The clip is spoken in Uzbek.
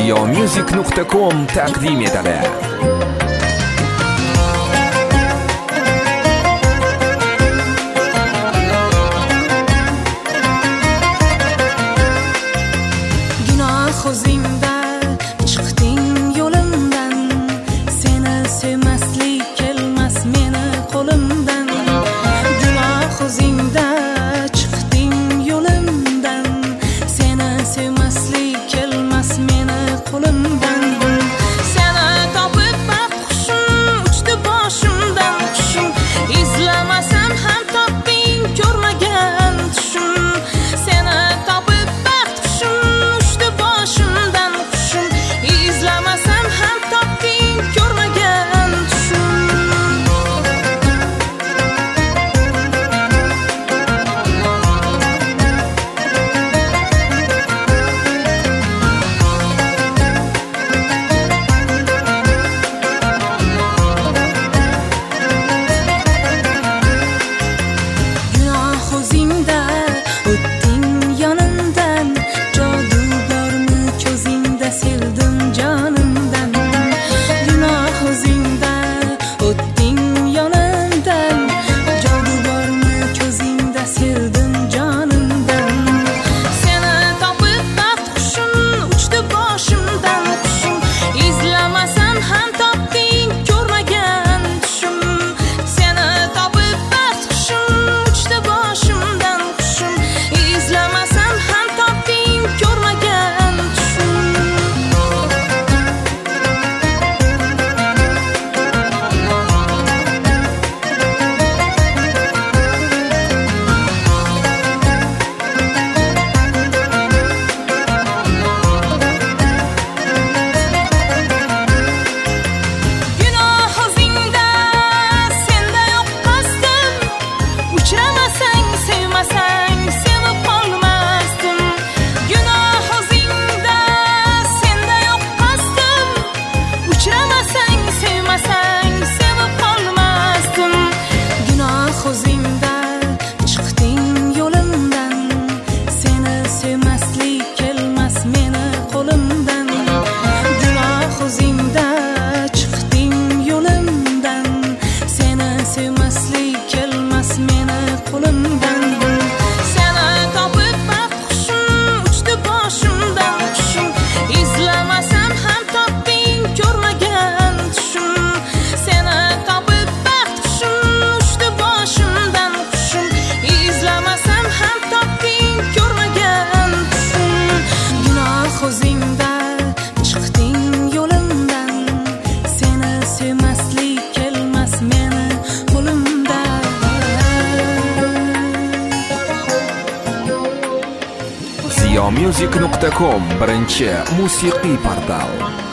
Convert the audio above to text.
ziyomusic.com taqdim etadi. Ko'zingda chiqding yo'limdan, seni sevmaslik kelmas meni qo'limdan. Gunoh ko'zingda chiqding yo'limdan, seni sevmaslik kelmas meni qo'limdan. Seni topib baxt qushim uchdi boshimdan, qushim izlamasam ham topding ko'rmagan tushim. Seni topib baxt qushim uchdi boshimdan, qushim izlamasam ham topding ko'rmagan tushim. Gunoh ko'zingda o'tding yonimdan, jodu bormi ko'zingda sevdim jonimdan. Gunoh ko'zingda o'tding yonimdan, jodu bormi ko'zingda sevdim jonimdan. Seni topib baxt qushim uchdi boshimdan, qushim izlamasam ham topding ko'rmagan tushim. Seni topib baxt qushim uchdi boshimdan, qushim izlamasam ham topding ko'rmagan tushim. Gunoh ko'zingda senda yo'q qasdim, uchramasang sevmasang sevib qolmasdim. Gunoh ko'zingda senda yo'q qasdim, uchramasang sevmasang sevib qolmasdim. Gunoh ko'zingda chiqding yo'limdan, seni sevmaslik kelmas meni qo'limdan. Gunoh ko'zingda chiqding yo'limdan, seni sevmaslik kelmas meni qo'limdan. Seni topib baxt qushim uchdi boshimdan, qushim izlamasam ham topding ko'rmagan tushim. Seni topib baxt qushim uchdi boshimdan, qushim izlamasam ham topding ko'rmagan tushim. Gunoh ko'zingda chiqding yo'limdan, seni sevmaslik kelmas meni qo'limdan. ziyomusic.com birinchi musiqiy portal.